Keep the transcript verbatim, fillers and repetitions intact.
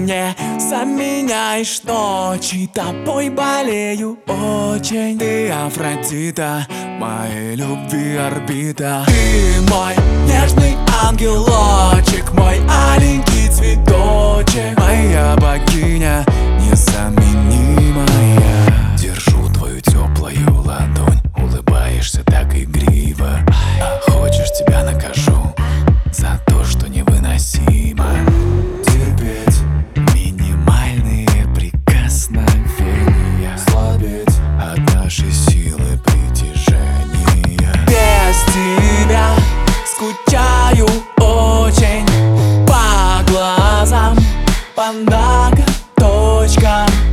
мне заменяешь ночи, тобой болею очень. Ты Афродита, моей любви орбита. Ты мой нежный ангелочек, мой аленький цветочек, моя богиня незаменимая. Держу твою теплую ладонь, улыбаешься так игриво. А хочешь, тебя накажу за то, что невыносимо. Терпеть минимальные прикосновения, слабеть от нашей силы притяжения. без тебя скучаю очень, по глазам, по ноготочкам.